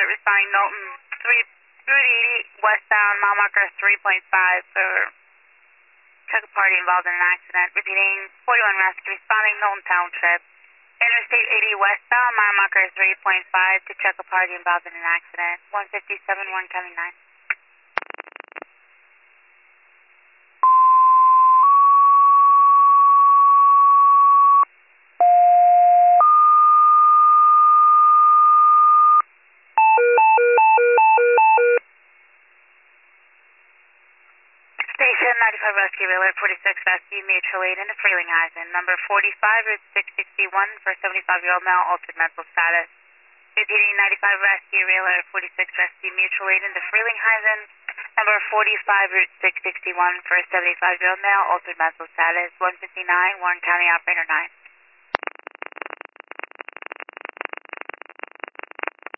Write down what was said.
responding Knowlton 380 westbound, mile marker 3.5 for took a party involved in an accident. Repeating 41 rescue, responding Knowlton Township. Interstate 80 westbound, mile marker 3.5 to check a party involved in an accident. 157, Warren County 9. Station 95 Rescue, Alert 46 Rescue, mutual aid into Frelinghuysen. Number 45, Route 661 for 75-year-old male, altered mental status. Repeating 95 Rescue, Alert 46 Rescue, mutual aid into Frelinghuysen. Number 45, Route 661 for 75-year-old male, altered mental status. 159, Warren County Operator 9.